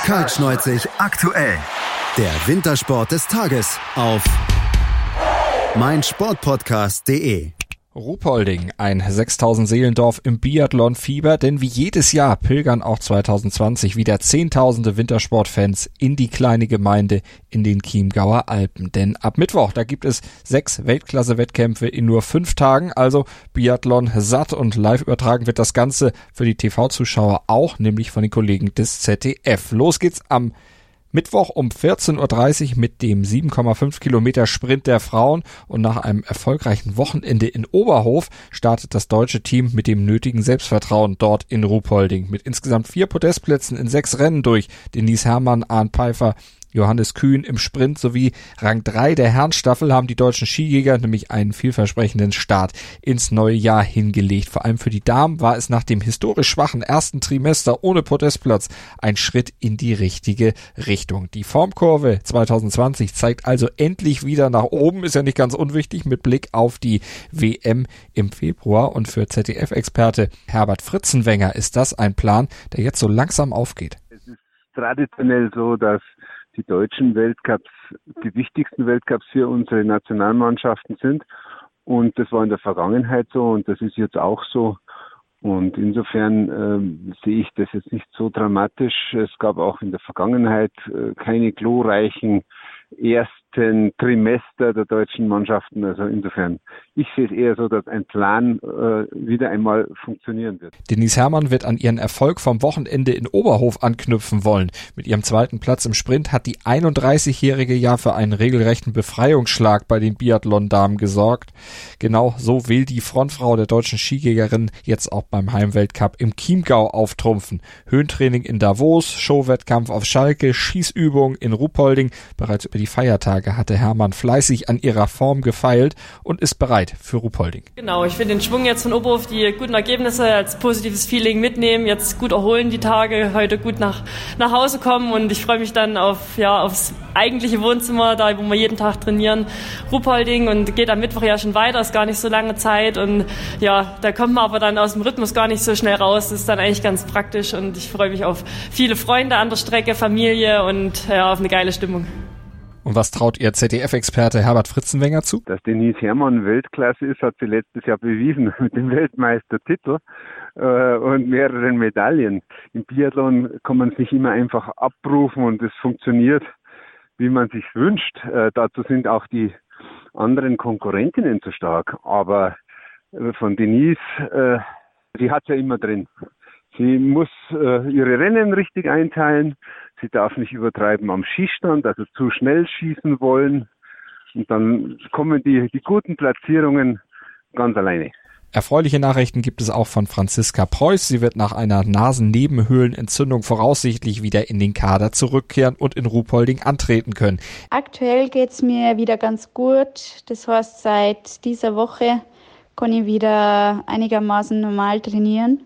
Kaltschneuzig aktuell. Der Wintersport des Tages auf meinsportpodcast.de. Ruhpolding, ein 6000 Seelendorf im Biathlon-Fieber, denn wie jedes Jahr pilgern auch 2020 wieder Zehntausende Wintersportfans in die kleine Gemeinde in den Chiemgauer Alpen. Denn ab Mittwoch, da gibt es 6 Weltklasse-Wettkämpfe in nur 5 Tagen, also Biathlon satt, und live übertragen wird das Ganze für die TV-Zuschauer auch, nämlich von den Kollegen des ZDF. Los geht's am Mittwoch um 14.30 Uhr mit dem 7,5 Kilometer Sprint der Frauen, und nach einem erfolgreichen Wochenende in Oberhof startet das deutsche Team mit dem nötigen Selbstvertrauen dort in Ruhpolding. Mit insgesamt 4 Podestplätzen in 6 Rennen durch Denise Herrmann, Arnd Pfeiffer, Johannes Kühn im Sprint sowie Rang 3 der Herrenstaffel haben die deutschen Skijäger nämlich einen vielversprechenden Start ins neue Jahr hingelegt. Vor allem für die Damen war es nach dem historisch schwachen ersten Trimester ohne Podestplatz ein Schritt in die richtige Richtung. Die Formkurve 2020 zeigt also endlich wieder nach oben, ist ja nicht ganz unwichtig mit Blick auf die WM im Februar, und für ZDF-Experte Herbert Fritzenwenger ist das ein Plan, der jetzt so langsam aufgeht. Es ist traditionell so, dass die deutschen Weltcups die wichtigsten Weltcups für unsere Nationalmannschaften sind. Und das war in der Vergangenheit so und das ist jetzt auch so. Und insofern sehe ich das jetzt nicht so dramatisch. Es gab auch in der Vergangenheit keine glorreichen ersten Trimester der deutschen Mannschaften. Also insofern, ich sehe es eher so, dass ein Plan wieder einmal funktionieren wird. Denise Herrmann wird an ihren Erfolg vom Wochenende in Oberhof anknüpfen wollen. Mit ihrem 2. Platz im Sprint hat die 31-jährige ja für einen regelrechten Befreiungsschlag bei den Biathlon-Damen gesorgt. Genau so will die Frontfrau der deutschen Skijägerin jetzt auch beim Heimweltcup im Chiemgau auftrumpfen. Höhentraining in Davos, Showwettkampf auf Schalke, Schießübung in Ruhpolding. Bereits über die Feiertage hatte Herrmann fleißig an ihrer Form gefeilt und ist bereit für Ruhpolding. Genau, ich will den Schwung jetzt von Oberhof, die guten Ergebnisse als positives Feeling mitnehmen, jetzt gut erholen die Tage, heute gut nach Hause kommen, und ich freue mich dann aufs eigentliche Wohnzimmer, da wo wir jeden Tag trainieren, Ruhpolding, und geht am Mittwoch ja schon weiter, ist gar nicht so lange Zeit, und ja, da kommt man aber dann aus dem Rhythmus gar nicht so schnell raus, das ist dann eigentlich ganz praktisch, und ich freue mich auf viele Freunde an der Strecke, Familie und auf eine geile Stimmung. Und was traut Ihr ZDF-Experte Herbert Fritzenwenger zu? Dass Denise Herrmann Weltklasse ist, hat sie letztes Jahr bewiesen mit dem Weltmeistertitel und mehreren Medaillen. Im Biathlon kann man es nicht immer einfach abrufen und es funktioniert, wie man sich wünscht. Dazu sind auch die anderen Konkurrentinnen zu stark. Aber von Denise, sie hat es ja immer drin. Sie muss ihre Rennen richtig einteilen. Sie darf nicht übertreiben am Schießstand, also zu schnell schießen wollen. Und dann kommen die guten Platzierungen ganz alleine. Erfreuliche Nachrichten gibt es auch von Franziska Preuß. Sie wird nach einer Nasennebenhöhlenentzündung voraussichtlich wieder in den Kader zurückkehren und in Ruhpolding antreten können. Aktuell geht's mir wieder ganz gut. Das heißt, seit dieser Woche kann ich wieder einigermaßen normal trainieren.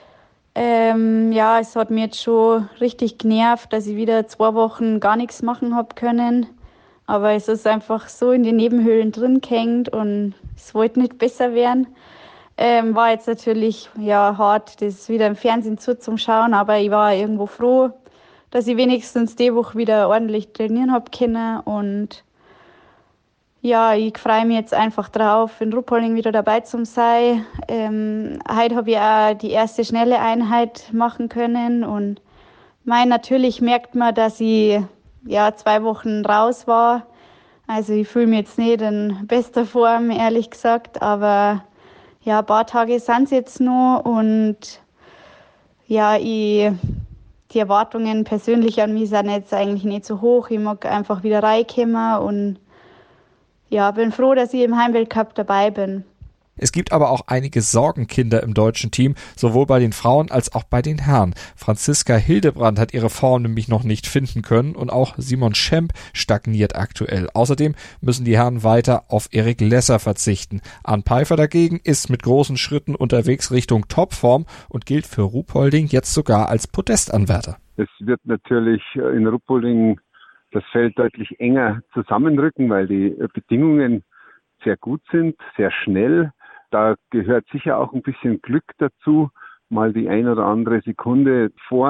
Es hat mir jetzt schon richtig genervt, dass ich wieder 2 Wochen gar nichts machen habe können. Aber es ist einfach so in den Nebenhöhlen drin gehängt und es wollte nicht besser werden. War jetzt natürlich hart, das wieder im Fernsehen zuzuschauen, aber ich war irgendwo froh, dass ich wenigstens die Woche wieder ordentlich trainieren habe können. Und ja, ich freue mich jetzt einfach drauf, in Ruhpolding wieder dabei zu sein. Heute habe ich auch die erste schnelle Einheit machen können. Und natürlich merkt man, dass ich 2 Wochen raus war. Also ich fühle mich jetzt nicht in bester Form, ehrlich gesagt. Aber ein paar Tage sind es jetzt noch. Und die Erwartungen persönlich an mich sind jetzt eigentlich nicht so hoch. Ich mag einfach wieder reinkommen und bin froh, dass ich im Heimweltcup dabei bin. Es gibt aber auch einige Sorgenkinder im deutschen Team, sowohl bei den Frauen als auch bei den Herren. Franziska Hildebrand hat ihre Form nämlich noch nicht finden können, und auch Simon Schemp stagniert aktuell. Außerdem müssen die Herren weiter auf Erik Lesser verzichten. Arnd Pfeiffer dagegen ist mit großen Schritten unterwegs Richtung Topform und gilt für Ruhpolding jetzt sogar als Podestanwärter. Es wird natürlich in Ruhpolding das Feld deutlich enger zusammenrücken, weil die Bedingungen sehr gut sind, sehr schnell. Da gehört sicher auch ein bisschen Glück dazu, mal die ein oder andere Sekunde vor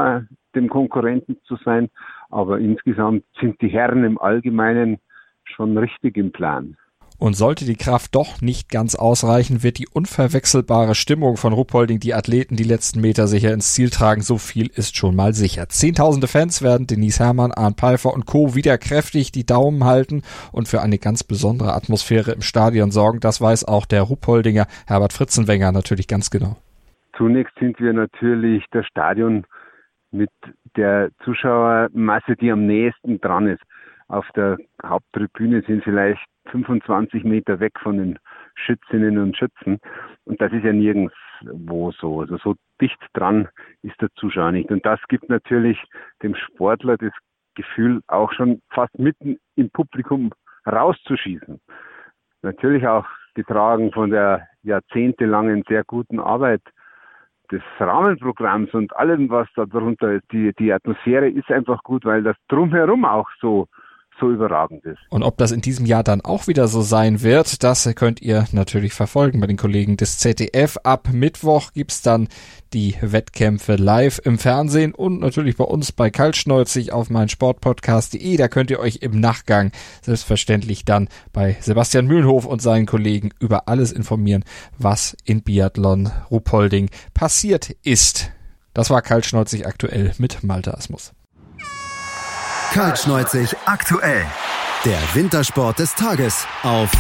dem Konkurrenten zu sein. Aber insgesamt sind die Herren im Allgemeinen schon richtig im Plan. Und sollte die Kraft doch nicht ganz ausreichen, wird die unverwechselbare Stimmung von Ruhpolding die Athleten die letzten Meter sicher ins Ziel tragen. So viel ist schon mal sicher. Zehntausende Fans werden Denise Herrmann, Arndt Pfeiffer und Co. wieder kräftig die Daumen halten und für eine ganz besondere Atmosphäre im Stadion sorgen. Das weiß auch der Ruhpoldinger Herbert Fritzenwenger natürlich ganz genau. Zunächst sind wir natürlich das Stadion mit der Zuschauermasse, die am nächsten dran ist. Auf der Haupttribüne sind vielleicht 25 Meter weg von den Schützinnen und Schützen. Und das ist ja nirgendwo so. Also so dicht dran ist der Zuschauer nicht. Und das gibt natürlich dem Sportler das Gefühl, auch schon fast mitten im Publikum rauszuschießen. Natürlich auch getragen von der jahrzehntelangen sehr guten Arbeit des Rahmenprogramms und allem, was da drunter ist. Die Atmosphäre ist einfach gut, weil das Drumherum auch so überragend ist. Und ob das in diesem Jahr dann auch wieder so sein wird, das könnt ihr natürlich verfolgen bei den Kollegen des ZDF. Ab Mittwoch gibt's dann die Wettkämpfe live im Fernsehen und natürlich bei uns bei Kaltschneuzig auf meinsportpodcast.de. Da könnt ihr euch im Nachgang selbstverständlich dann bei Sebastian Mühlenhof und seinen Kollegen über alles informieren, was in Biathlon Ruhpolding passiert ist. Das war Kaltschneuzig aktuell mit Malte Asmus. Kaltschneuzig aktuell. Der Wintersport des Tages auf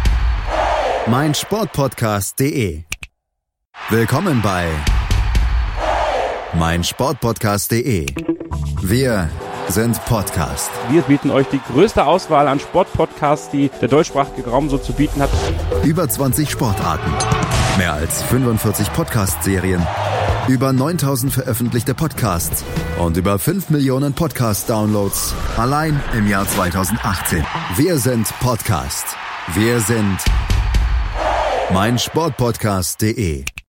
meinsportpodcast.de. Willkommen bei meinsportpodcast.de. Wir sind Podcast. Wir bieten euch die größte Auswahl an Sportpodcasts, die der deutschsprachige Raum so zu bieten hat. Über 20 Sportarten. Mehr als 45 Podcast-Serien. Über 9000 veröffentlichte Podcasts und über 5 Millionen Podcast-Downloads allein im Jahr 2018. Wir sind Podcast. Wir sind meinsportpodcast.de.